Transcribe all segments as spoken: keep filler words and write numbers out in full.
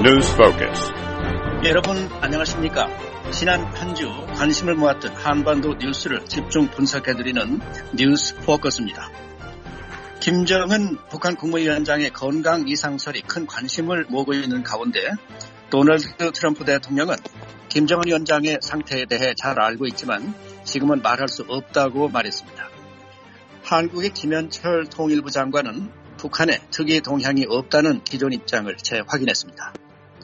News Focus. 여러분 안녕하십니까? 지난 한 주 관심을 모았던 한반도 뉴스를 집중 분석해드리는 뉴스 포커스입니다. 김정은 북한 국무위원장의 건강 이상설이 큰 관심을 모으고 있는 가운데 도널드 트럼프 대통령은 김정은 위원장의 상태에 대해 잘 알고 있지만 지금은 말할 수 없다고 말했습니다. 한국의 김현철 통일부 장관은 북한에 특이 동향이 없다는 기존 입장을 재확인했습니다.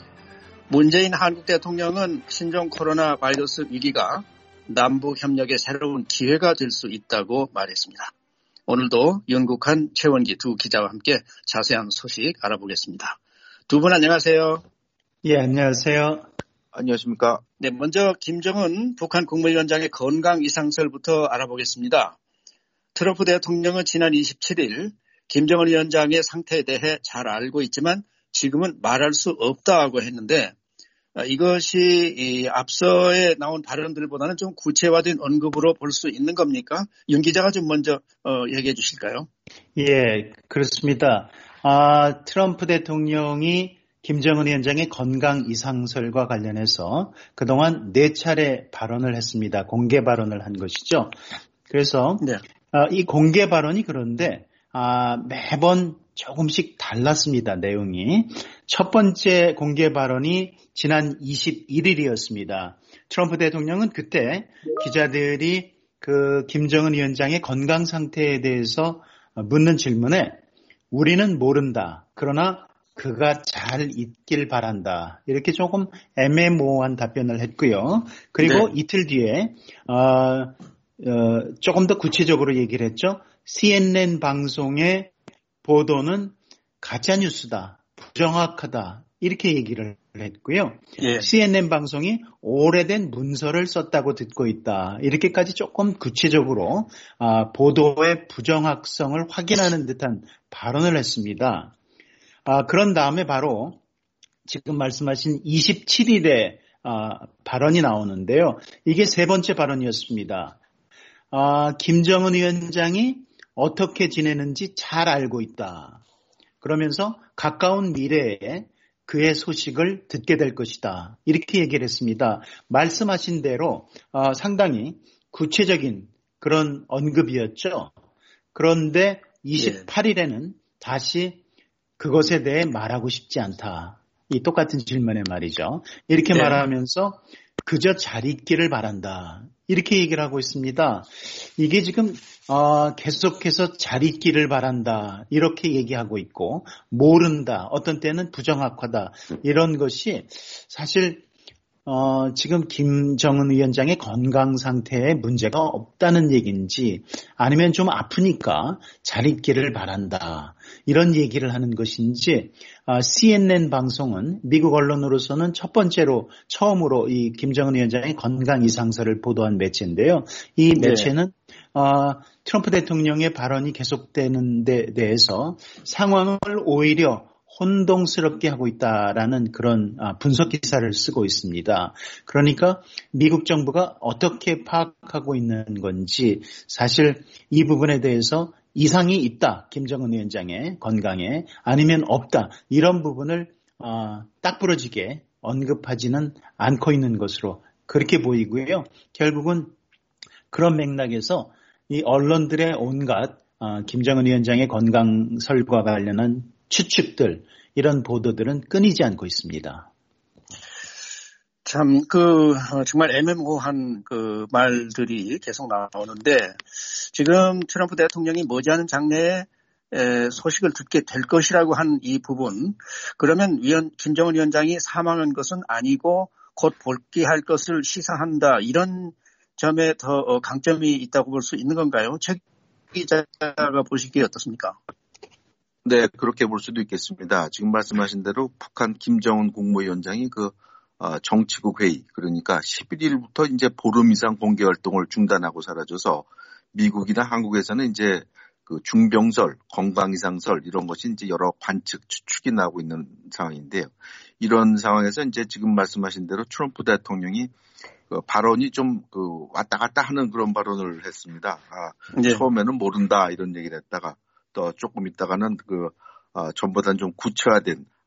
문재인 한국 대통령은 신종 코로나 바이러스 위기가 남북협력의 새로운 기회가 될 수 있다고 말했습니다. 오늘도 윤국한, 최원기 두 기자와 함께 자세한 소식 알아보겠습니다. 두 분 안녕하세요. 예, 안녕하세요. 안녕하십니까. 네, 먼저 김정은 북한 국무위원장의 건강 이상설부터 알아보겠습니다. 트럼프 대통령은 지난 이십칠 일 김정은 위원장의 상태에 대해 잘 알고 있지만 지금은 말할 수 없다고 했는데 이것이 이 앞서에 나온 발언들보다는 좀 구체화된 언급으로 볼 수 있는 겁니까? 윤 기자가 좀 먼저 어, 얘기해 주실까요? 예, 그렇습니다. 아, 트럼프 대통령이 김정은 위원장의 건강 이상설과 관련해서 그동안 네 차례 발언을 했습니다. 공개 발언을 한 것이죠. 그래서 네. 아, 이 공개 발언이 그런데 아, 매번 조금씩 달랐습니다. 내용이. 첫 번째 공개 발언이 지난 이십일 일이었습니다. 트럼프 대통령은 그때 기자들이 그 김정은 위원장의 건강 상태에 대해서 묻는 질문에 우리는 모른다. 그러나 그가 잘 있길 바란다. 이렇게 조금 애매모호한 답변을 했고요. 그리고 네. 이틀 뒤에 어, 어, 조금 더 구체적으로 얘기를 했죠. 씨엔엔 방송의 보도는 가짜뉴스다, 부정확하다 이렇게 얘기를 했고요. 예. 씨엔엔 방송이 오래된 문서를 썼다고 듣고 있다. 이렇게까지 조금 구체적으로 아, 보도의 부정확성을 확인하는 듯한 발언을 했습니다. 아, 그런 다음에 바로 지금 말씀하신 이십칠 일에 아, 발언이 나오는데요. 이게 세 번째 발언이었습니다. 아, 김정은 위원장이 어떻게 지내는지 잘 알고 있다. 그러면서 가까운 미래에 그의 소식을 듣게 될 것이다. 이렇게 얘기를 했습니다. 말씀하신 대로 어, 상당히 구체적인 그런 언급이었죠. 그런데 이십팔 일에는 다시 그것에 대해 말하고 싶지 않다. 이 똑같은 질문에 말이죠. 이렇게 네. 말하면서 그저 잘 있기를 바란다. 이렇게 얘기를 하고 있습니다. 이게 지금 어, 계속해서 잘 있기를 바란다. 이렇게 얘기하고 있고 모른다. 어떤 때는 부정확하다. 이런 것이 사실 어, 지금 김정은 위원장의 건강 상태에 문제가 없다는 얘기인지 아니면 좀 아프니까 잘 있기를 바란다. 이런 얘기를 하는 것인지 어, 씨엔엔 방송은 미국 언론으로서는 첫 번째로 처음으로 이 김정은 위원장의 건강 이상설을 보도한 매체인데요. 이 매체는 네. 어, 트럼프 대통령의 발언이 계속되는 데 대해서 상황을 오히려 혼동스럽게 하고 있다라는 그런 분석 기사를 쓰고 있습니다. 그러니까 미국 정부가 어떻게 파악하고 있는 건지 사실 이 부분에 대해서 이상이 있다. 김정은 위원장의 건강에 아니면 없다. 이런 부분을 딱 부러지게 언급하지는 않고 있는 것으로 그렇게 보이고요. 결국은 그런 맥락에서 이 언론들의 온갖 김정은 위원장의 건강설과 관련한 추측들, 이런 보도들은 끊이지 않고 있습니다. 참, 그, 정말 애매모호한 그 말들이 계속 나오는데, 지금 트럼프 대통령이 머지않은 장래에 소식을 듣게 될 것이라고 한 이 부분, 그러면 위원, 김정은 위원장이 사망한 것은 아니고 곧 복귀할 것을 시사한다. 이런 점에 더 강점이 있다고 볼 수 있는 건가요? 최 기자가 보시기에 어떻습니까? 네, 그렇게 볼 수도 있겠습니다. 지금 말씀하신 대로 북한 김정은 국무위원장이 그 어, 정치국 회의, 그러니까 십일 일부터 이제 보름 이상 공개 활동을 중단하고 사라져서 미국이나 한국에서는 이제 그 중병설, 건강 이상설 이런 것이 이제 여러 관측 추측이 나오고 있는 상황인데요. 이런 상황에서 이제 지금 말씀하신 대로 트럼프 대통령이 그 발언이 좀 그 왔다 갔다 하는 그런 발언을 했습니다. 아, 네. 처음에는 모른다 이런 얘기를 했다가 또 조금 있다가는 그 어, 전보다는 좀 구체화된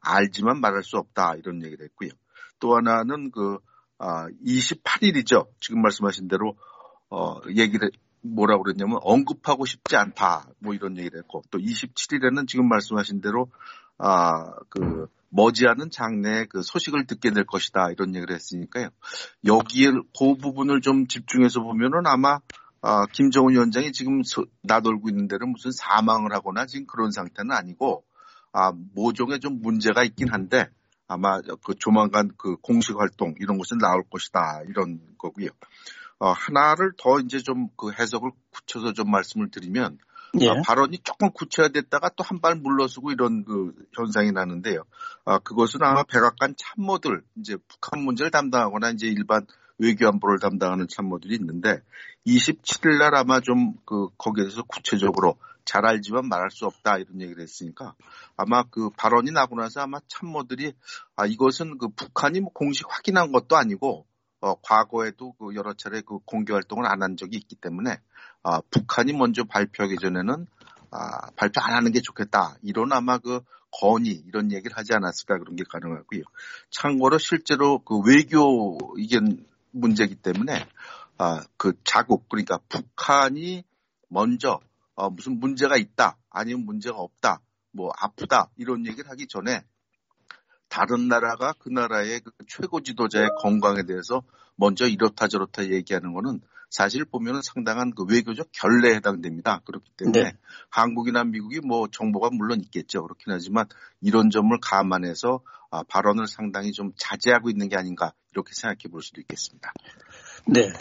알지만 말할 수 없다 이런 얘기를 했고요. 또 하나는 그 아, 이십팔 일이죠. 지금 말씀하신 대로 어, 얘기를 뭐라고 그랬냐면 언급하고 싶지 않다 뭐 이런 얘기를 했고 또 이십칠 일에는 지금 말씀하신 대로 아, 그 머지않은 장래에 그 소식을 듣게 될 것이다 이런 얘기를 했으니까요. 여기에 그 부분을 좀 집중해서 보면은 아마 아, 김정은 위원장이 지금 소, 나돌고 있는 데는 무슨 사망을 하거나 지금 그런 상태는 아니고 아, 모종에 좀 문제가 있긴 한데 아마 그 조만간 그 공식 활동 이런 것은 나올 것이다 이런 거고요. 어, 하나를 더 이제 좀 그 해석을 굳혀서 좀 말씀을 드리면 예. 어, 발언이 조금 구체화됐다가 또 한 발 물러서고 이런 그 현상이 나는데요. 어, 그것은 아마 백악관 참모들 이제 북한 문제를 담당하거나 이제 일반 외교안보를 담당하는 참모들이 있는데 이십칠 일 날 아마 좀 그 거기에 대해서 구체적으로 잘 알지만 말할 수 없다 이런 얘기를 했으니까 아마 그 발언이 나고 나서 아마 참모들이 아 이것은 그 북한이 뭐 공식 확인한 것도 아니고 어, 과거에도 그 여러 차례 그 공개 활동을 안 한 적이 있기 때문에, 아, 북한이 먼저 발표하기 전에는, 아, 발표 안 하는 게 좋겠다. 이런 아마 그 건의, 이런 얘기를 하지 않았을까 그런 게 가능하고요. 참고로 실제로 그 외교 이게 문제이기 때문에, 아, 그 자국, 그러니까 북한이 먼저, 어, 무슨 문제가 있다, 아니면 문제가 없다, 뭐 아프다, 이런 얘기를 하기 전에, 다른 나라가 그 나라의 그 최고 지도자의 건강에 대해서 먼저 이렇다 저렇다 얘기하는 거는 사실 보면은 상당한 그 외교적 결례에 해당됩니다. 그렇기 때문에 네. 한국이나 미국이 뭐 정보가 물론 있겠죠. 그렇긴 하지만 이런 점을 감안해서 아, 발언을 상당히 좀 자제하고 있는 게 아닌가 이렇게 생각해 볼 수도 있겠습니다. 네.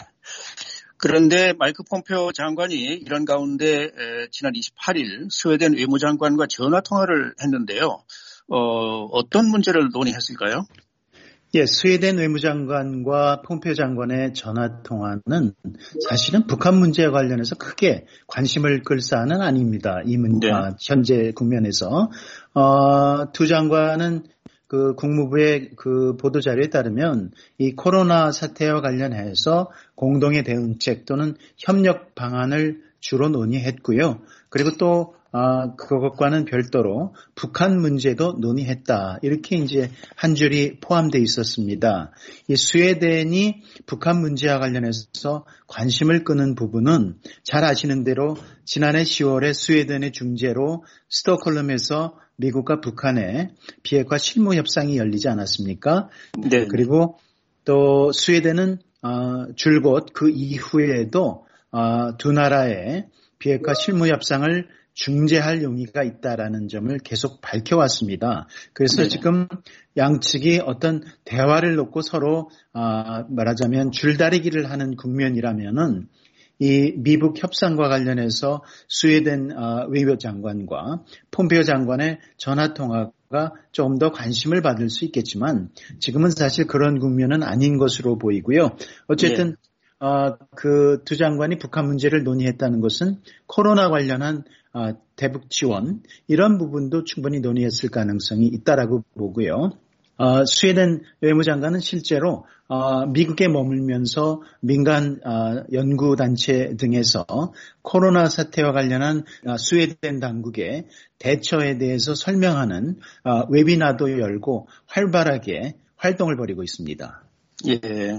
그런데 마이크 폼페오 장관이 이런 가운데 지난 이십팔 일 스웨덴 외무장관과 전화 통화를 했는데요. 어, 어떤 문제를 논의했을까요? 예, 스웨덴 외무장관과 폼페오 장관의 전화통화는 사실은 북한 문제와 관련해서 크게 관심을 끌 사안은 아닙니다. 이 문제, 네. 아, 현재 국면에서. 어, 두 장관은 그 국무부의 그 보도자료에 따르면 이 코로나 사태와 관련해서 공동의 대응책 또는 협력 방안을 주로 논의했고요. 그리고 또 아, 그것과는 별도로 북한 문제도 논의했다. 이렇게 이제 한 줄이 포함되어 있었습니다. 이 스웨덴이 북한 문제와 관련해서 관심을 끄는 부분은 잘 아시는 대로 지난해 시월에 스웨덴의 중재로 스톡홀름에서 미국과 북한의 비핵화 실무 협상이 열리지 않았습니까? 네. 그리고 또 스웨덴은 어, 줄곧 그 이후에도 어, 두 나라의 비핵화 실무 협상을 중재할 용의가 있다라는 점을 계속 밝혀왔습니다. 그래서 네. 지금 양측이 어떤 대화를 놓고 서로 아, 말하자면 줄다리기를 하는 국면이라면은 이 미북 협상과 관련해서 스웨덴 아, 외교장관과 폼페오 장관의 전화 통화가 좀 더 관심을 받을 수 있겠지만 지금은 사실 그런 국면은 아닌 것으로 보이고요. 어쨌든 네. 어, 그 두 장관이 북한 문제를 논의했다는 것은 코로나 관련한 어, 대북 지원 이런 부분도 충분히 논의했을 가능성이 있다라고 보고요. 어, 스웨덴 외무장관은 실제로 어, 미국에 머물면서 민간 어, 연구단체 등에서 코로나 사태와 관련한 어, 스웨덴 당국의 대처에 대해서 설명하는 어, 웨비나도 열고 활발하게 활동을 벌이고 있습니다. 예.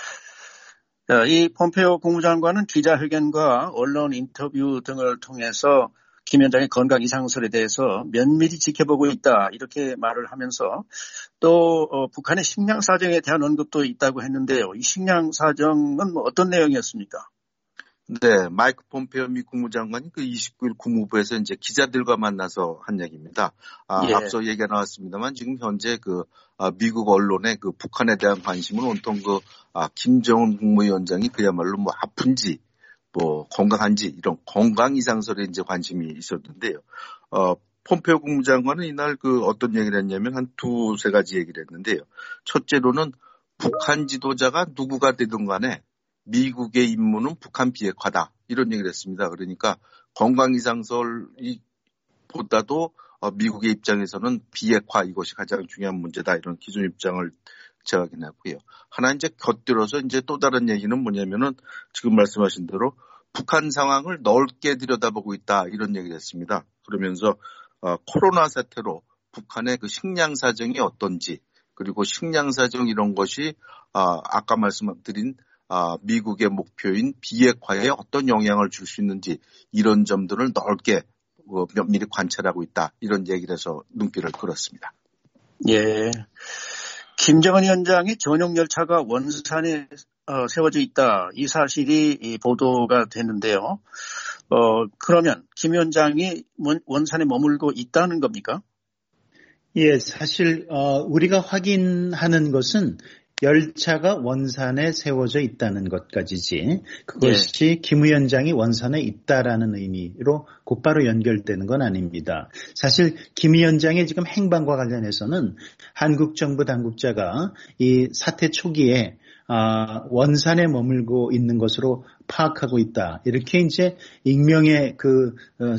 이 폼페오 국무장관은 기자회견과 언론 인터뷰 등을 통해서 김 위원장의 건강 이상설에 대해서 면밀히 지켜보고 있다 이렇게 말을 하면서 또 어, 북한의 식량 사정에 대한 언급도 있다고 했는데요. 이 식량 사정은 뭐 어떤 내용이었습니까? 네, 마이크 폼페오 미 국무장관이 그 이십구 일 국무부에서 이제 기자들과 만나서 한 얘기입니다. 아, 예. 앞서 얘기가 나왔습니다만 지금 현재 그 아, 미국 언론의 그 북한에 대한 관심은 온통 그 아, 김정은 국무위원장이 그야말로 뭐 아픈지 뭐 건강한지 이런 건강 이상설에 이제 관심이 있었는데요. 어, 폼페오 국무장관은 이날 그 어떤 얘기를 했냐면 한 두세 가지 얘기를 했는데요. 첫째로는 북한 지도자가 누구가 되든 간에 미국의 임무는 북한 비핵화다. 이런 얘기를 했습니다. 그러니까 건강 이상설이 보다도 미국의 입장에서는 비핵화 이것이 가장 중요한 문제다. 이런 기존 입장을 제가 확인했고요. 하나 이제 곁들여서 이제 또 다른 얘기는 뭐냐면은 지금 말씀하신 대로 북한 상황을 넓게 들여다보고 있다. 이런 얘기를 했습니다. 그러면서 어, 코로나 사태로 북한의 그 식량 사정이 어떤지, 그리고 식량 사정 이런 것이 아, 아까 말씀드린 아, 미국의 목표인 비핵화에 어떤 영향을 줄 수 있는지 이런 점들을 넓게 어, 면밀히 관찰하고 있다. 이런 얘기를 해서 눈길을 끌었습니다. 예. 김정은 위원장의 전용 열차가 원산에 어, 세워져 있다. 이 사실이 이 보도가 됐는데요. 어, 그러면 김 위원장이 원산에 머물고 있다는 겁니까? 예, 사실 어, 우리가 확인하는 것은 열차가 원산에 세워져 있다는 것까지지 그것이 예. 김 위원장이 원산에 있다라는 의미로 곧바로 연결되는 건 아닙니다. 사실 김 위원장의 지금 행방과 관련해서는 한국 정부 당국자가 이 사태 초기에 아, 원산에 머물고 있는 것으로 파악하고 있다. 이렇게 이제 익명의 그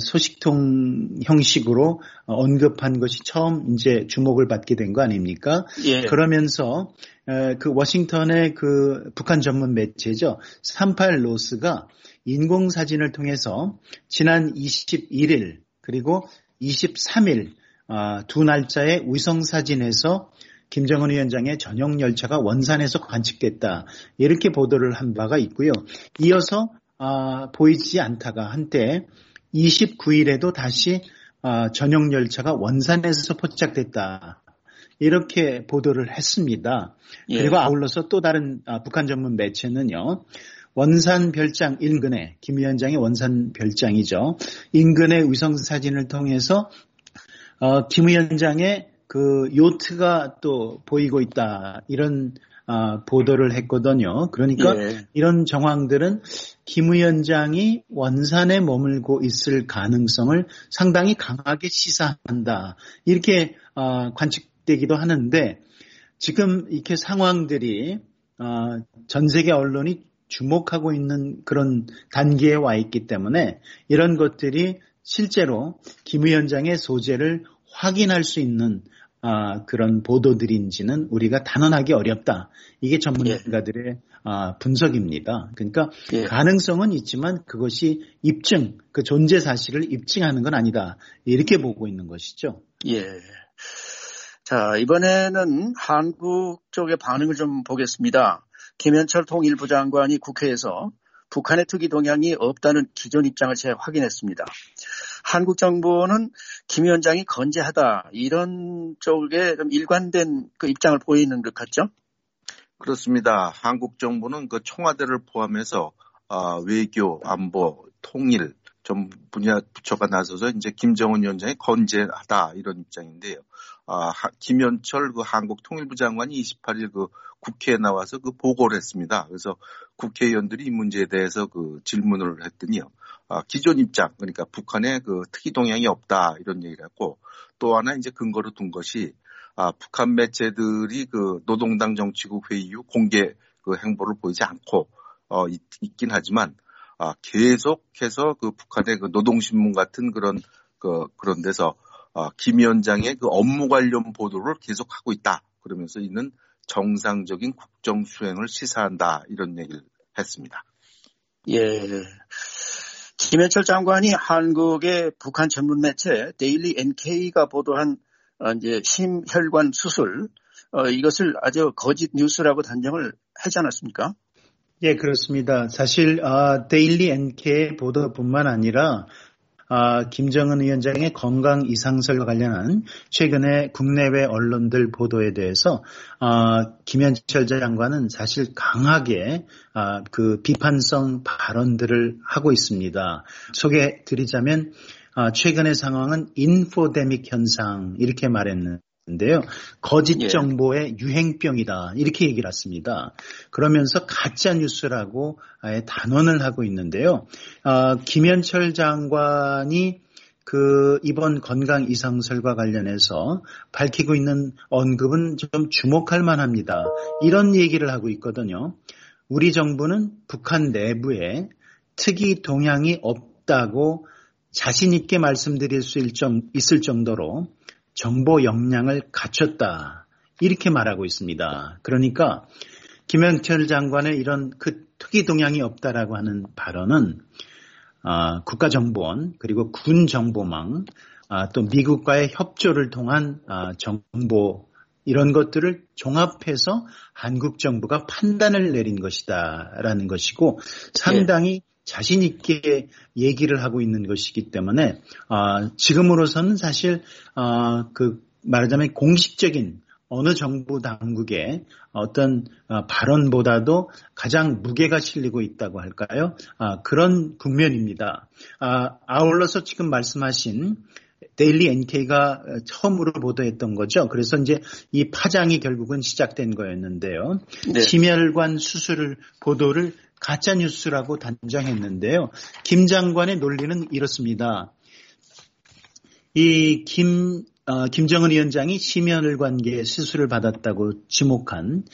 소식통 형식으로 언급한 것이 처음 이제 주목을 받게 된 거 아닙니까? 예. 그러면서 그 워싱턴의 그 북한 전문 매체죠. 삼십팔 노스가 인공사진을 통해서 지난 이십일 일 그리고 이십삼 일 두 날짜의 위성사진에서 김정은 위원장의 전용 열차가 원산에서 관측됐다. 이렇게 보도를 한 바가 있고요. 이어서 아, 보이지 않다가 한때 이십구 일에도 다시 아, 전용 열차가 원산에서 포착됐다. 이렇게 보도를 했습니다. 예. 그리고 아울러서 또 다른 아, 북한 전문 매체는요. 원산 별장 인근에 김 위원장의 원산 별장이죠. 인근의 위성사진을 통해서 어, 김 위원장의 그 요트가 또 보이고 있다. 이런 아, 보도를 했거든요. 그러니까 예. 이런 정황들은 김 위원장이 원산에 머물고 있을 가능성을 상당히 강하게 시사한다. 이렇게 아, 관측되기도 하는데 지금 이렇게 상황들이 아, 전 세계 언론이 주목하고 있는 그런 단계에 와 있기 때문에 이런 것들이 실제로 김 위원장의 소재를 확인할 수 있는 아, 그런 보도들인지는 우리가 단언하기 어렵다. 이게 전문가들의 예. 아, 분석입니다. 그러니까 예. 가능성은 있지만 그것이 입증, 그 존재 사실을 입증하는 건 아니다. 이렇게 보고 있는 것이죠. 예. 자, 이번에는 한국 쪽의 반응을 좀 보겠습니다. 김현철 통일부 장관이 국회에서 북한의 투기 동향이 없다는 기존 입장을 재확인했습니다. 한국 정부는 김 위원장이 건재하다 이런 쪽에 좀 일관된 그 입장을 보이는 것 같죠? 그렇습니다. 한국 정부는 그 청와대를 포함해서 어, 외교, 안보, 통일 전 분야 부처가 나서서 이제 김정은 위원장이 건재하다 이런 입장인데요. 아, 김현철 그 한국 통일부 장관이 이십팔 일 그 국회에 나와서 그 보고를 했습니다. 그래서 국회의원들이 이 문제에 대해서 그 질문을 했더니요. 아, 기존 입장, 그러니까 북한의 그 특이 동향이 없다 이런 얘기를 했고 또 하나 이제 근거로 둔 것이 아, 북한 매체들이 그 노동당 정치국 회의 이후 공개 그 행보를 보이지 않고 어, 있, 있긴 하지만 아, 계속해서 그 북한의 그 노동신문 같은 그런 그 그런 데서 아, 김 위원장의 그 업무 관련 보도를 계속하고 있다. 그러면서 이는 정상적인 국정 수행을 시사한다 이런 얘기를 했습니다. 예. 김현철 장관이 한국의 북한 전문 매체 데일리 엔케이가 보도한 어, 이제 심혈관 수술 어, 이것을 아주 거짓 뉴스라고 단정을 하지 않았습니까? 예, 그렇습니다. 사실 아, 데일리 엔케이 보도뿐만 아니라 아, 김정은 위원장의 건강 이상설과 관련한 최근에 국내외 언론들 보도에 대해서 아, 김현철 장관은 사실 강하게 아, 그 비판성 발언들을 하고 있습니다. 소개드리자면 아, 최근의 상황은 인포데믹 현상 이렇게 말했는데요. 거짓 정보의 유행병이다 이렇게 얘기를 했습니다. 그러면서 가짜 뉴스라고 아예 단언을 하고 있는데요. 어, 김현철 장관이 그 이번 건강 이상설과 관련해서 밝히고 있는 언급은 좀 주목할 만합니다. 이런 얘기를 하고 있거든요. 우리 정부는 북한 내부에 특이 동향이 없다고 자신 있게 말씀드릴 수 있을 정도로 정보 역량을 갖췄다. 이렇게 말하고 있습니다. 그러니까 김현철 장관의 이런 그 특이 동향이 없다라고 하는 발언은 어, 국가정보원 그리고 군정보망 또 미국과의 협조를 통한 정보 이런 것들을 종합해서 한국 정부가 판단을 내린 것이다라는 것이고 상당히 네. 자신 있게 얘기를 하고 있는 것이기 때문에 지금으로서는 사실 그 말하자면 공식적인 어느 정부 당국의 어떤 발언보다도 가장 무게가 실리고 있다고 할까요? 그런 국면입니다. 아울러서 지금 말씀하신 데일리 엔케이가 처음으로 보도했던 거죠. 그래서 이제 이 파장이 결국은 시작된 거였는데요. 네. 심혈관 수술 보도를 가짜 뉴스라고 단정했는데요. 김 장관의 논리는 이렇습니다. 이 김 어, 김정은 위원장이 심혈관계 수술을 받았다고 지목한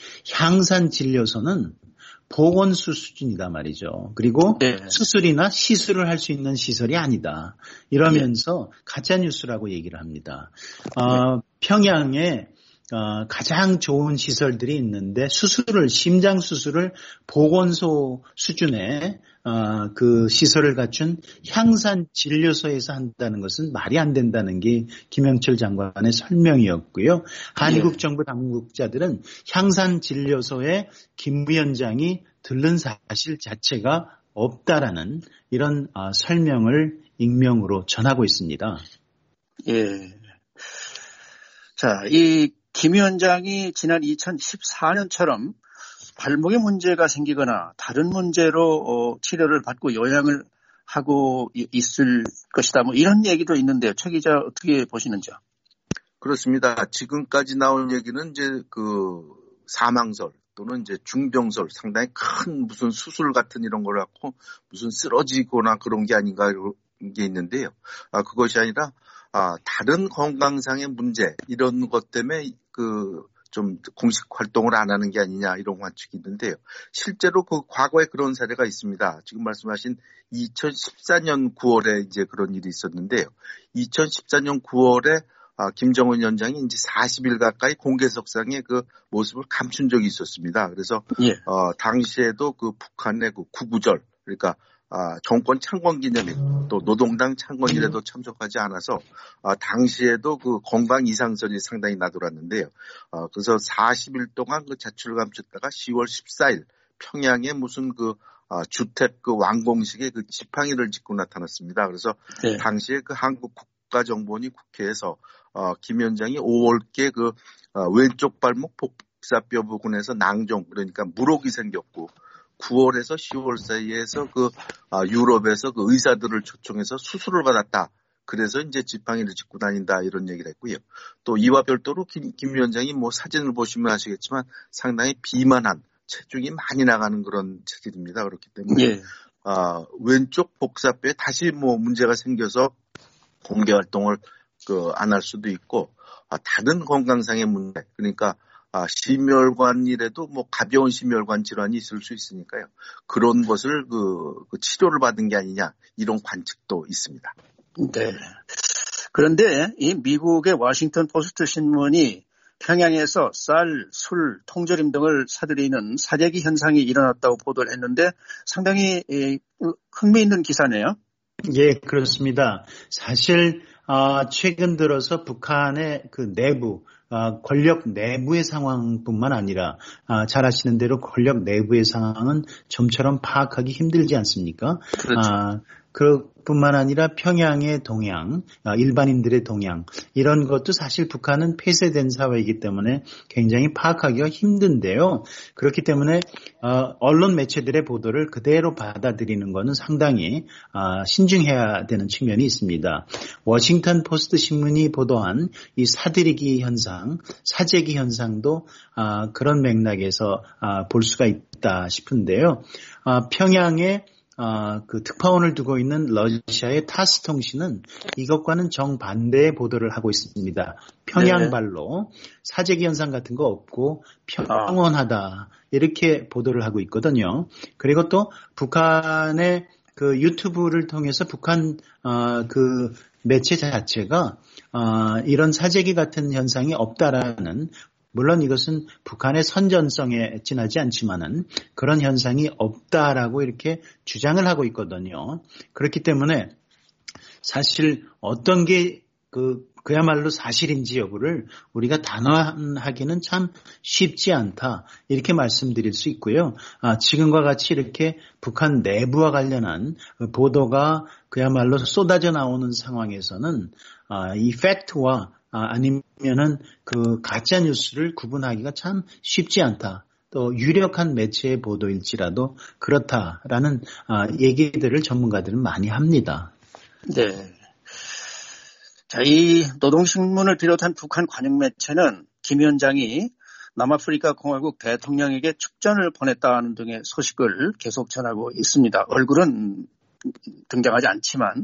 향산진료소는 보건소 수준이다 말이죠. 그리고 네. 수술이나 시술을 할 수 있는 시설이 아니다. 이러면서 네. 가짜뉴스라고 얘기를 합니다. 어, 네. 평양에 어, 가장 좋은 시설들이 있는데 수술을 심장 수술을 보건소 수준의 어, 그 시설을 갖춘 향산진료소에서 한다는 것은 말이 안 된다는 게 김영철 장관의 설명이었고요. 한국 정부 당국자들은 향산진료소에 김 위원장이 들른 사실 자체가 없다라는 이런 어, 설명을 익명으로 전하고 있습니다. 예. 자, 이 김 위원장이 지난 이천십사 년처럼 발목에 문제가 생기거나 다른 문제로 치료를 받고 요양을 하고 있을 것이다. 뭐 이런 얘기도 있는데요. 최 기자 어떻게 보시는지요? 그렇습니다. 지금까지 나온 얘기는 이제 그 사망설 또는 이제 중병설 상당히 큰 무슨 수술 같은 이런 걸 갖고 무슨 쓰러지거나 그런 게 아닌가 이런 게 있는데요. 아, 그것이 아니라 아, 다른 건강상의 문제 이런 것 때문에 그 좀 공식 활동을 안 하는 게 아니냐 이런 관측이 있는데요. 실제로 그 과거에 그런 사례가 있습니다. 지금 말씀하신 이천십사 년 구월에 이제 그런 일이 있었는데요. 이천십사 년 구월에 아, 김정은 위원장이 이제 사십 일 가까이 공개석상의 그 모습을 감춘 적이 있었습니다. 그래서 예. 어, 당시에도 그 북한의 그 구구절 그러니까 아, 정권 창건 기념일 또 노동당 창건일에도 참석하지 않아서 아, 당시에도 그 건강 이상설이 상당히 나돌았는데요. 아, 그래서 사십 일 동안 그 자취를 감췄다가 시월 십사 일 평양에 무슨 그 아, 주택 그 완공식에 그 지팡이를 짚고 나타났습니다. 그래서 네. 당시에 그 한국 국가정보원이 국회에서 어, 김 위원장이 오월께 그 어, 왼쪽 발목 복사뼈 부근에서 낭종 그러니까 물혹이 생겼고 구월에서 시월 사이에서 그 아, 유럽에서 그 의사들을 초청해서 수술을 받았다. 그래서 이제 지팡이를 짚고 다닌다 이런 얘기를 했고요. 또 이와 별도로 김, 김 위원장이 뭐 사진을 보시면 아시겠지만 상당히 비만한 체중이 많이 나가는 그런 체질입니다. 그렇기 때문에 예. 아, 왼쪽 복사뼈에 다시 뭐 문제가 생겨서 공개 활동을 그 안 할 수도 있고 아, 다른 건강상의 문제 그러니까 아, 심혈관이라도 뭐 가벼운 심혈관 질환이 있을 수 있으니까요. 그런 것을 그, 그 치료를 받은 게 아니냐 이런 관측도 있습니다. 네. 그런데 이 미국의 워싱턴 포스트 신문이 평양에서 쌀, 술, 통조림 등을 사들이는 사재기 현상이 일어났다고 보도를 했는데 상당히 흥미있는 기사네요. 예, 그렇습니다. 사실 어, 최근 들어서 북한의 그 내부 어, 권력 내부의 상황뿐만 아니라 어, 잘 아시는 대로 권력 내부의 상황은 좀처럼 파악하기 힘들지 않습니까? 그렇죠. 어, 그뿐만 아니라 평양의 동향, 일반인들의 동향 이런 것도 사실 북한은 폐쇄된 사회이기 때문에 굉장히 파악하기가 힘든데요. 그렇기 때문에 언론 매체들의 보도를 그대로 받아들이는 것은 상당히 신중해야 되는 측면이 있습니다. 워싱턴 포스트 신문이 보도한 이 사들이기 현상, 사재기 현상도 그런 맥락에서 볼 수가 있다 싶은데요. 평양의 아, 그 특파원을 두고 있는 러시아의 타스 통신은 이것과는 정반대의 보도를 하고 있습니다. 평양발로 네. 사재기 현상 같은 거 없고 평온하다 이렇게 보도를 하고 있거든요. 그리고 또 북한의 그 유튜브를 통해서 북한 어, 그 매체 자체가 어, 이런 사재기 같은 현상이 없다라는 물론 이것은 북한의 선전성에 지나지 않지만은 그런 현상이 없다라고 이렇게 주장을 하고 있거든요. 그렇기 때문에 사실 어떤 게 그 그야말로 사실인지 여부를 우리가 단언하기는 참 쉽지 않다 이렇게 말씀드릴 수 있고요. 아, 지금과 같이 이렇게 북한 내부와 관련한 보도가 그야말로 쏟아져 나오는 상황에서는 아, 이 팩트와 아, 아니면은 그 가짜 뉴스를 구분하기가 참 쉽지 않다. 또 유력한 매체의 보도일지라도 그렇다라는 아, 얘기들을 전문가들은 많이 합니다. 네. 자, 이 노동신문을 비롯한 북한 관영 매체는 김 위원장이 남아프리카 공화국 대통령에게 축전을 보냈다는 등의 소식을 계속 전하고 있습니다. 얼굴은 등장하지 않지만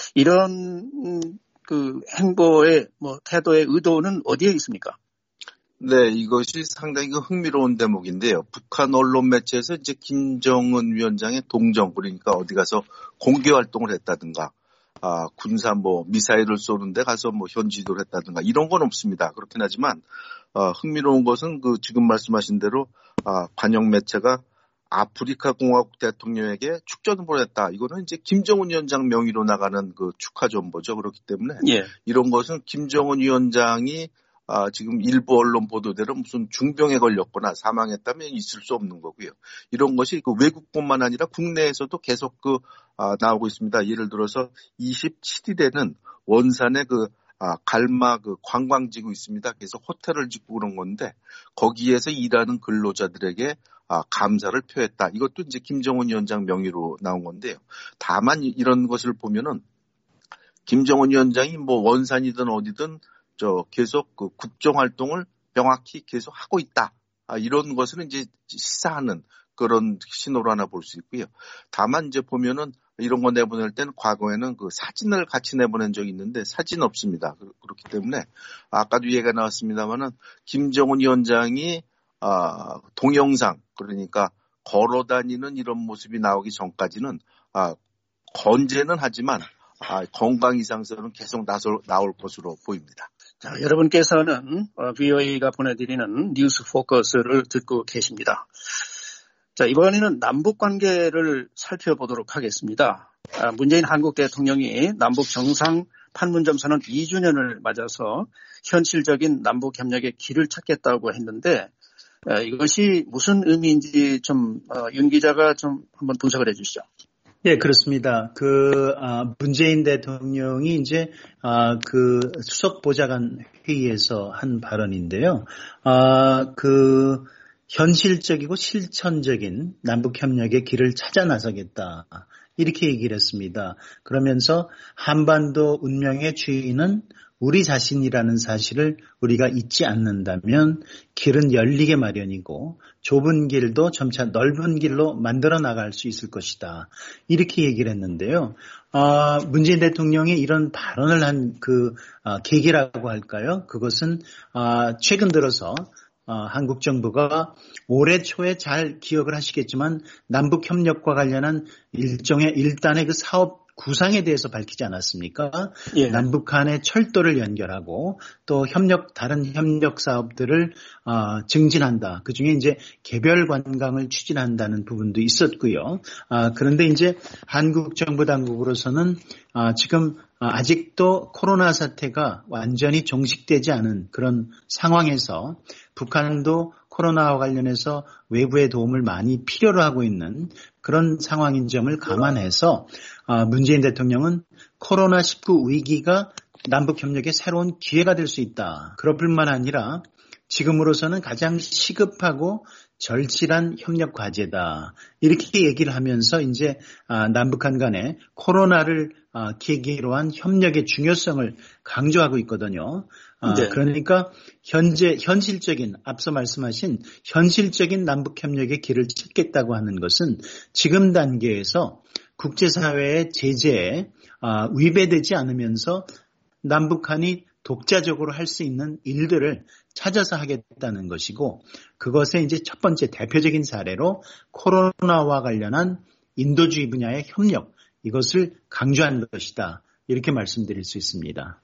이런 그 행보의 뭐 태도의 의도는 어디에 있습니까? 네, 이것이 상당히 흥미로운 대목인데요. 북한 언론 매체에서 이제 김정은 위원장의 동정, 그러니까 어디 가서 공개 활동을 했다든가, 아, 군사 뭐 미사일을 쏘는데 가서 뭐 현지도를 했다든가 이런 건 없습니다. 그렇긴 하지만 어, 흥미로운 것은 그 지금 말씀하신 대로 아, 관영 매체가 아프리카 공화국 대통령에게 축전을 보냈다. 이거는 이제 김정은 위원장 명의로 나가는 그 축하 정보죠. 그렇기 때문에 예. 이런 것은 김정은 위원장이 아, 지금 일부 언론 보도대로 무슨 중병에 걸렸거나 사망했다면 있을 수 없는 거고요. 이런 것이 그 외국뿐만 아니라 국내에서도 계속 그, 아, 나오고 있습니다. 예를 들어서 이십칠 일에는 원산에 그, 아, 갈마 그 관광지구 있습니다. 그래서 호텔을 짓고 그런 건데 거기에서 일하는 근로자들에게 아, 감사를 표했다. 이것도 이제 김정은 위원장 명의로 나온 건데요. 다만 이런 것을 보면은 김정은 위원장이 뭐 원산이든 어디든 저 계속 그 국정 활동을 명확히 계속 하고 있다. 아, 이런 것을 이제 시사하는 그런 신호로 하나 볼 수 있고요. 다만 이제 보면은 이런 거 내보낼 때는 과거에는 그 사진을 같이 내보낸 적이 있는데 사진 없습니다. 그렇기 때문에 아까도 얘기가 나왔습니다만은 김정은 위원장이 아, 동영상 그러니까 걸어 다니는 이런 모습이 나오기 전까지는 아, 건재는 하지만 아, 건강 이상설은 계속 나설, 나올 것으로 보입니다. 자, 여러분께서는 브이오에이가 보내드리는 뉴스 포커스를 듣고 계십니다. 자, 이번에는 남북 관계를 살펴보도록 하겠습니다. 아, 문재인 한국 대통령이 남북 정상 판문점 선언 이 주년을 맞아서 현실적인 남북 협력의 길을 찾겠다고 했는데 아, 이것이 무슨 의미인지 좀 어, 윤 기자가 좀 한번 분석을 해주시죠. 네, 그렇습니다. 그, 아, 문재인 대통령이 이제, 아, 그 수석 보좌관 회의에서 한 발언인데요. 아, 그, 현실적이고 실천적인 남북협력의 길을 찾아 나서겠다. 이렇게 얘기를 했습니다. 그러면서 한반도 운명의 주인은 우리 자신이라는 사실을 우리가 잊지 않는다면 길은 열리게 마련이고 좁은 길도 점차 넓은 길로 만들어 나갈 수 있을 것이다. 이렇게 얘기를 했는데요. 어, 문재인 대통령이 이런 발언을 한 그 어, 계기라고 할까요? 그것은 어, 최근 들어서 어, 한국 정부가 올해 초에 잘 기억을 하시겠지만 남북 협력과 관련한 일종의 일단의 그 사업 구상에 대해서 밝히지 않았습니까? 예. 남북 간의 철도를 연결하고 또 협력 다른 협력 사업들을 어, 증진한다. 그중에 이제 개별 관광을 추진한다는 부분도 있었고요. 아, 그런데 이제 한국 정부 당국으로서는 아, 지금 아직도 코로나 사태가 완전히 종식되지 않은 그런 상황에서 북한도 코로나와 관련해서 외부의 도움을 많이 필요로 하고 있는 그런 상황인 점을 감안해서 문재인 대통령은 코로나 십구 위기가 남북협력의 새로운 기회가 될 수 있다. 그럴 뿐만 아니라 지금으로서는 가장 시급하고 절실한 협력 과제다. 이렇게 얘기를 하면서 이제 남북한 간에 코로나를 계기로 한 협력의 중요성을 강조하고 있거든요. 네. 그러니까 현재 현실적인 앞서 말씀하신 현실적인 남북협력의 길을 찾겠다고 하는 것은 지금 단계에서 국제사회의 제재에 위배되지 않으면서 남북한이 독자적으로 할 수 있는 일들을 찾아서 하겠다는 것이고 그것의 이제 첫 번째 대표적인 사례로 코로나와 관련한 인도주의 분야의 협력 이것을 강조한 것이다. 이렇게 말씀드릴 수 있습니다.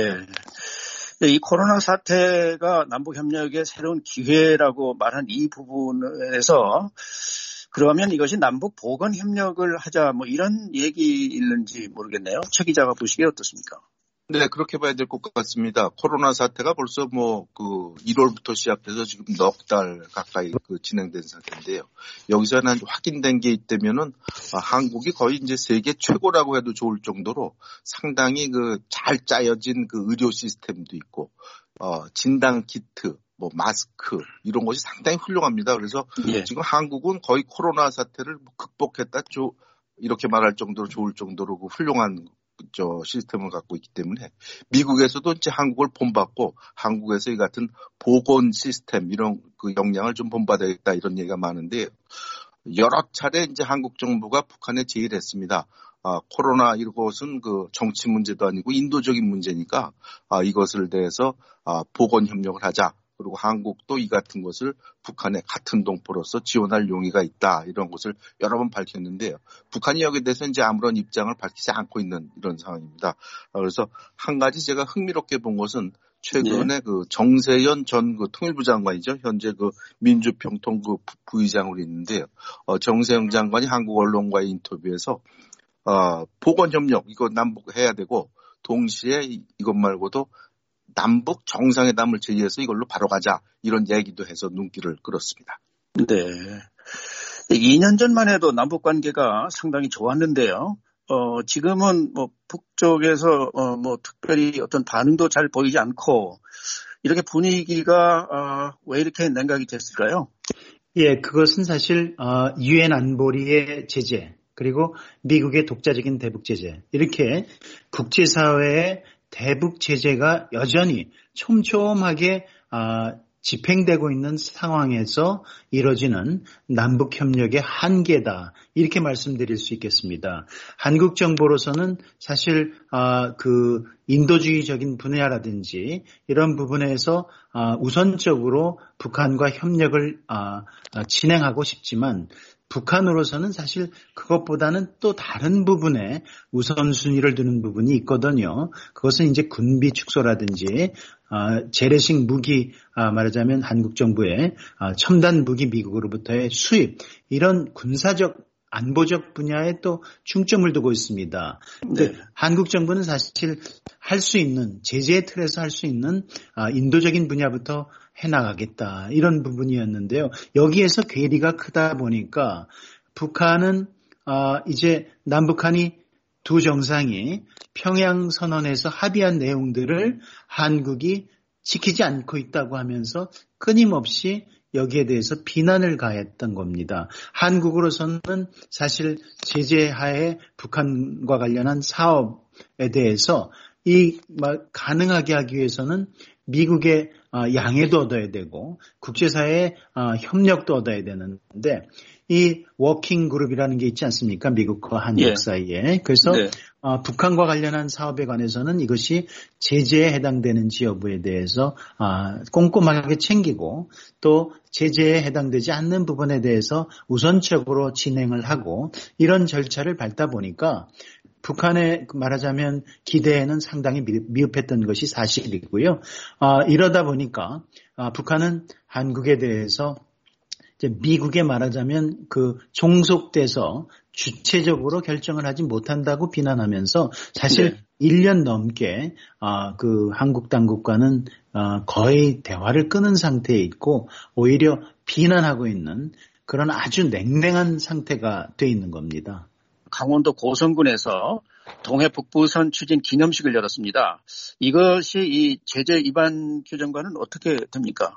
네. 이 코로나 사태가 남북협력의 새로운 기회라고 말한 이 부분에서 그러면 이것이 남북 보건협력을 하자 뭐 이런 얘기일는지 모르겠네요. 최 기자가 보시기에 어떻습니까? 네, 그렇게 봐야 될 것 같습니다. 코로나 사태가 벌써 뭐 그 일월부터 시작돼서 지금 넉 달 가까이 그 진행된 상태인데요. 여기서는 확인된 게 있다면은 아, 한국이 거의 이제 세계 최고라고 해도 좋을 정도로 상당히 그 잘 짜여진 그 의료 시스템도 있고, 어, 진단 키트, 뭐 마스크 이런 것이 상당히 훌륭합니다. 그래서 예. 지금 한국은 거의 코로나 사태를 극복했다, 조, 이렇게 말할 정도로 좋을 정도로 그 훌륭한 저 시스템을 갖고 있기 때문에 미국에서도 이제 한국을 본받고 한국에서 이 같은 보건 시스템 이런 그 역량을 좀 본받아야겠다 이런 얘기가 많은데 여러 차례 이제 한국 정부가 북한에 제의를 했습니다. 아, 코로나 이것은 그 정치 문제도 아니고 인도적인 문제니까 아, 이것을 대해서 아, 보건 협력을 하자. 그리고 한국도 이 같은 것을 북한의 같은 동포로서 지원할 용의가 있다. 이런 것을 여러 번 밝혔는데요. 북한이 여기에 대해서 이제 아무런 입장을 밝히지 않고 있는 이런 상황입니다. 그래서 한 가지 제가 흥미롭게 본 것은 최근에 네. 그 정세현 전 그 통일부 장관이죠. 현재 그 민주평통 그 부의장으로 있는데요. 어, 정세현 장관이 한국 언론과의 인터뷰에서 어, 보건 협력 이거 남북 해야 되고 동시에 이것 말고도 남북 정상회담을 제의해서 이걸로 바로 가자 이런 얘기도 해서 눈길을 끌었습니다. 네. 이 년 전만 해도 남북 관계가 상당히 좋았는데요. 어, 지금은 뭐 북쪽에서 어, 뭐 특별히 어떤 반응도 잘 보이지 않고 이렇게 분위기가 어, 왜 이렇게 냉각이 됐을까요? 예, 그것은 사실 어, 유엔 안보리의 제재 그리고 미국의 독자적인 대북 제재 이렇게 국제사회의 대북 제재가 여전히 촘촘하게 아, 집행되고 있는 상황에서 이뤄지는 남북 협력의 한계다 이렇게 말씀드릴 수 있겠습니다. 한국 정부로서는 사실 아, 그 인도주의적인 분야라든지 이런 부분에서 아, 우선적으로 북한과 협력을 아, 아, 진행하고 싶지만 북한으로서는 사실 그것보다는 또 다른 부분에 우선순위를 두는 부분이 있거든요. 그것은 이제 군비 축소라든지 아, 재래식 무기 아, 말하자면 한국 정부의 아, 첨단 무기 미국으로부터의 수입 이런 군사적 안보적 분야에 또 중점을 두고 있습니다. 근데 네. 한국 정부는 사실 할 수 있는 제재의 틀에서 할 수 있는 아, 인도적인 분야부터 해나가겠다 이런 부분이었는데요. 여기에서 괴리가 크다 보니까 북한은 아, 이제 남북한이 두 정상이 평양선언에서 합의한 내용들을 한국이 지키지 않고 있다고 하면서 끊임없이 여기에 대해서 비난을 가했던 겁니다. 한국으로서는 사실 제재하에 북한과 관련한 사업에 대해서 이 가능하게 하기 위해서는 미국의 양해도 얻어야 되고 국제사회의 협력도 얻어야 되는데 이 워킹 그룹이라는 게 있지 않습니까? 미국과 한국 예. 사이에. 그래서 네. 어, 북한과 관련한 사업에 관해서는 이것이 제재에 해당되는지 여부에 대해서 어, 꼼꼼하게 챙기고 또 제재에 해당되지 않는 부분에 대해서 우선적으로 진행을 하고 이런 절차를 밟다 보니까 북한의 말하자면 기대에는 상당히 미흡했던 것이 사실이고요. 어, 이러다 보니까 어, 북한은 한국에 대해서 이제 미국에 말하자면 그 종속돼서 주체적으로 결정을 하지 못한다고 비난하면서 사실 네. 일 년 넘게 어, 그 한국 당국과는 어, 거의 대화를 끊은 상태에 있고 오히려 비난하고 있는 그런 아주 냉랭한 상태가 돼 있는 겁니다. 강원도 고성군에서 동해 북부선 추진 기념식을 열었습니다. 이것이 이 제재 위반 규정과는 어떻게 됩니까?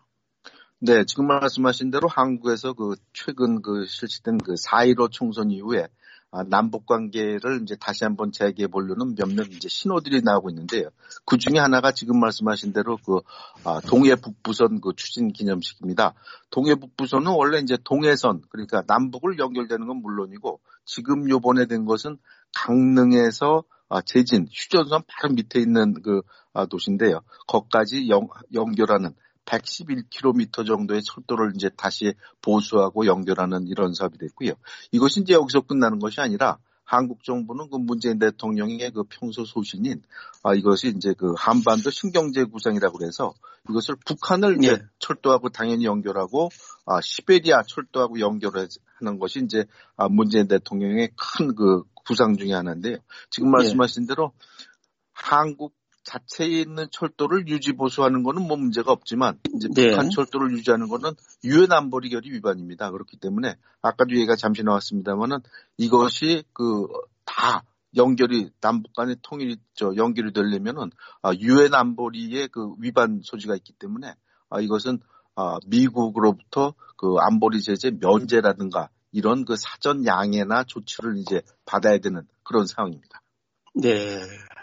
네, 지금 말씀하신 대로 한국에서 그 최근 그 실시된 그 사 일오 총선 이후에 아, 남북 관계를 이제 다시 한번 재개해 보려는 몇몇 이제 신호들이 나오고 있는데요. 그 중에 하나가 지금 말씀하신 대로 그 아, 동해 북부선 그 추진 기념식입니다. 동해 북부선은 원래 이제 동해선 그러니까 남북을 연결되는 건 물론이고 지금 요번에 된 것은 강릉에서 아, 제진 휴전선 바로 밑에 있는 그 아, 도시인데요. 거기까지 연, 연결하는 백십일 킬로미터 정도의 철도를 이제 다시 보수하고 연결하는 이런 사업이 됐고요. 이것이 이제 여기서 끝나는 것이 아니라 한국 정부는 그 문재인 대통령의 그 평소 소신인 아 이것이 이제 그 한반도 신경제 구상이라고 그래서 이것을 북한을 이제 네. 철도하고 당연히 연결하고 아 시베리아 철도하고 연결하는 것이 이제 아 문재인 대통령의 큰 그 구상 중에 하나인데요. 지금 말씀하신 네. 대로 한국 자체에 있는 철도를 유지 보수하는 거는 뭐 문제가 없지만 이제 네. 북한 철도를 유지하는 거는 유엔 안보리 결의 위반입니다. 그렇기 때문에 아까도 얘기가 잠시 나왔습니다만은 이것이 그 다 연결이 남북 간의 통일이 저 연결이 되려면은 유엔 안보리의 그 위반 소지가 있기 때문에 아, 이것은 아, 미국으로부터 그 안보리 제재 면제라든가 이런 그 사전 양해나 조치를 이제 받아야 되는 그런 상황입니다. 네.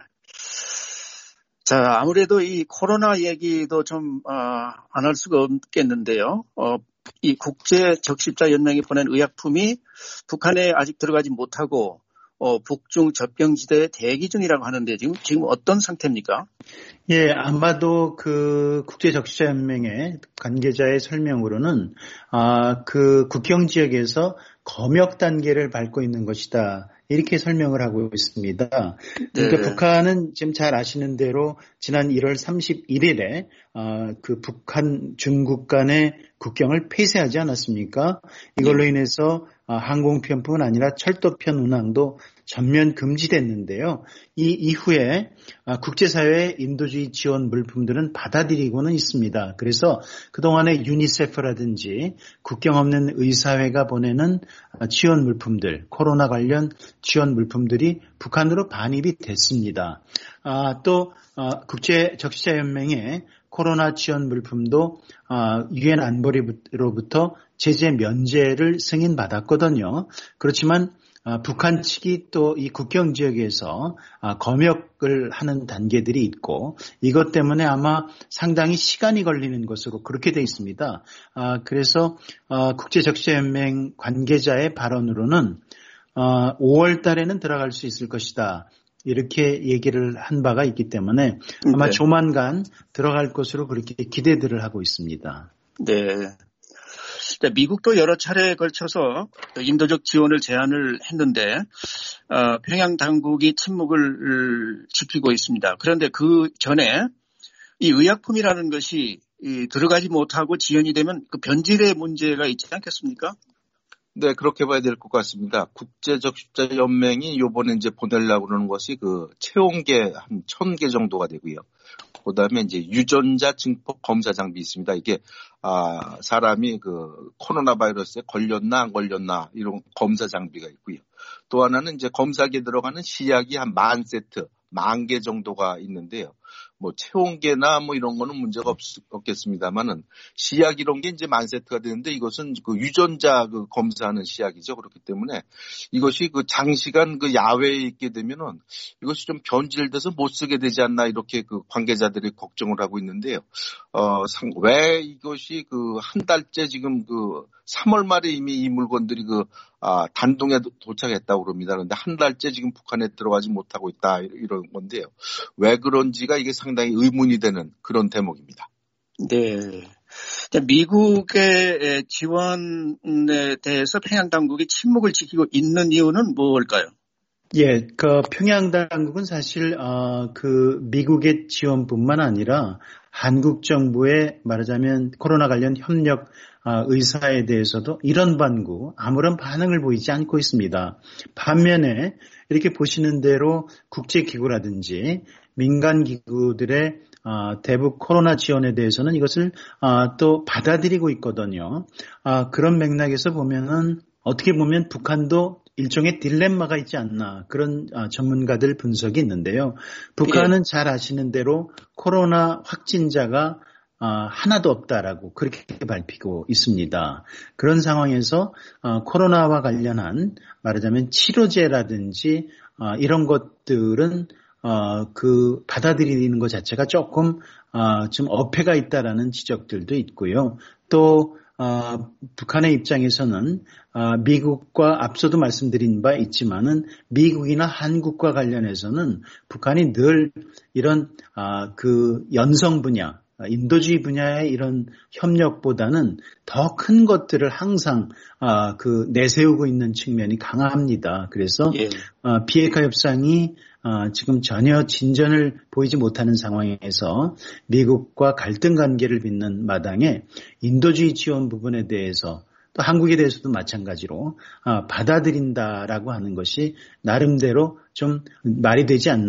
자, 아무래도 이 코로나 얘기도 좀, 아, 안 할 수가 없겠는데요. 어, 이 국제적십자연맹이 보낸 의약품이 북한에 아직 들어가지 못하고, 어, 북중 접경지대에 대기 중이라고 하는데 지금, 지금 어떤 상태입니까? 예, 아마도 그 국제적십자연맹의 관계자의 설명으로는, 아, 그 국경 지역에서 검역 단계를 밟고 있는 것이다. 이렇게 설명을 하고 있습니다. 그러니까 네. 북한은 지금 잘 아시는 대로 지난 일월 삼십일일에 어, 그 북한 중국 간의 국경을 폐쇄하지 않았습니까? 이걸로 인해서 어, 항공편뿐 아니라 철도편 운항도 전면 금지됐는데요. 이 이후에 어, 국제사회의 인도주의 지원 물품들은 받아들이고는 있습니다. 그래서 그동안에 유니세프라든지 국경 없는 의사회가 보내는 지원 물품들, 코로나 관련 지원 물품들이 북한으로 반입이 됐습니다. 아, 또 어, 국제적십자연맹의 코로나 지원 물품도 유엔 안보리로부터 제재 면제를 승인받았거든요. 그렇지만 아, 북한 측이 또 이 국경 지역에서 아, 검역을 하는 단계들이 있고 이것 때문에 아마 상당히 시간이 걸리는 것으로 그렇게 되어 있습니다. 아, 그래서 아, 국제적십자연맹 관계자의 발언으로는 아, 오월 달에는 들어갈 수 있을 것이다. 이렇게 얘기를 한 바가 있기 때문에 아마 네. 조만간 들어갈 것으로 그렇게 기대들을 하고 있습니다. 네. 미국도 여러 차례에 걸쳐서 인도적 지원을 제안을 했는데 어, 평양 당국이 침묵을 지키고 있습니다. 그런데 그 전에 이 의약품이라는 것이 이 들어가지 못하고 지연이 되면 그 변질의 문제가 있지 않겠습니까? 네, 그렇게 봐야 될 것 같습니다. 국제적십자연맹이 요번에 이제 보내려고 그러는 것이 그 체온계 한 천 개 정도가 되고요. 그 다음에 이제 유전자 증폭 검사 장비 있습니다. 이게, 아, 사람이 그 코로나 바이러스에 걸렸나 안 걸렸나 이런 검사 장비가 있고요. 또 하나는 이제 검사기에 들어가는 시약이 한 만 세트, 만 개 정도가 있는데요. 뭐 체온계나 뭐 이런 거는 문제가 없, 없겠습니다만은 시약 이런 게 이제 만 세트가 되는데 이것은 그 유전자 그 검사하는 시약이죠. 그렇기 때문에 이것이 그 장시간 그 야외에 있게 되면은 이것이 좀 변질돼서 못 쓰게 되지 않나 이렇게 그 관계자들이 걱정을 하고 있는데요. 어, 상, 왜 이것이 그 한 달째 지금 그 삼월 말에 이미 이 물건들이 그 아, 단동에 도착했다고 그럽니다. 그런데 한 달째 지금 북한에 들어가지 못하고 있다 이런 건데요. 왜 그런지가 이게 상당히 의문이 되는 그런 대목입니다. 네. 미국의 지원에 대해서 평양 당국이 침묵을 지키고 있는 이유는 뭘까요? 예, 그 평양 당국은 사실 어, 그 미국의 지원뿐만 아니라 한국 정부의 말하자면 코로나 관련 협력 어, 의사에 대해서도 이런 반구 아무런 반응을 보이지 않고 있습니다. 반면에 이렇게 보시는 대로 국제기구라든지 민간기구들의 어, 대북 코로나 지원에 대해서는 이것을 어, 또 받아들이고 있거든요. 어, 그런 맥락에서 보면은 어떻게 보면 북한도 일종의 딜레마가 있지 않나 그런 전문가들 분석이 있는데요. 북한은 예. 잘 아시는 대로 코로나 확진자가 하나도 없다라고 그렇게 밝히고 있습니다. 그런 상황에서 코로나와 관련한 말하자면 치료제라든지 이런 것들은 그 받아들이는 것 자체가 조금 좀 어폐가 있다라는 지적들도 있고요. 또 어, 북한의 입장에서는 어, 미국과 앞서도 말씀드린 바 있지만은 미국이나 한국과 관련해서는 북한이 늘 이런 어, 그 연성 분야, 인도주의 분야의 이런 협력보다는 더 큰 것들을 항상 어, 그 내세우고 있는 측면이 강합니다. 그래서 예. 어, 비핵화 협상이 어, 지금 전혀 진전을 보이지 못하는 상황에서 미국과 갈등 관계를 빚는 마당에 인도주의 지원 부분에 대해서 또 한국에 대해서도 마찬가지로 어, 받아들인다라고 하는 것이 나름대로 좀 말이 되지 않는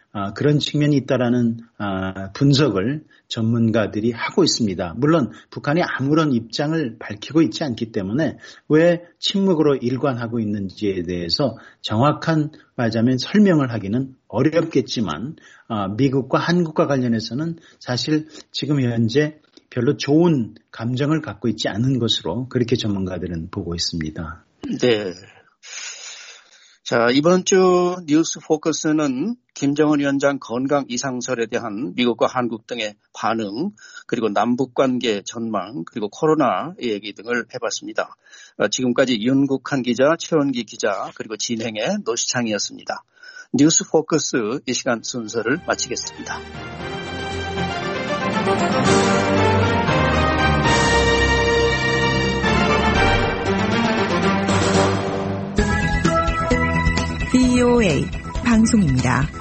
그런 측면이 있다라는 분석을 전문가들이 하고 있습니다. 물론 북한이 아무런 입장을 밝히고 있지 않기 때문에 왜 침묵으로 일관하고 있는지에 대해서 정확한 말하자면 설명을 하기는 어렵겠지만 미국과 한국과 관련해서는 사실 지금 현재 별로 좋은 감정을 갖고 있지 않은 것으로 그렇게 전문가들은 보고 있습니다. 네. 자, 이번 주 뉴스 포커스는 김정은 위원장 건강 이상설에 대한 미국과 한국 등의 반응, 그리고 남북관계 전망, 그리고 코로나 얘기 등을 해봤습니다. 지금까지 윤국한 기자, 최원기 기자, 그리고 진행의 노시창이었습니다. 뉴스 포커스 이 시간 순서를 마치겠습니다. 브이오에이 방송입니다.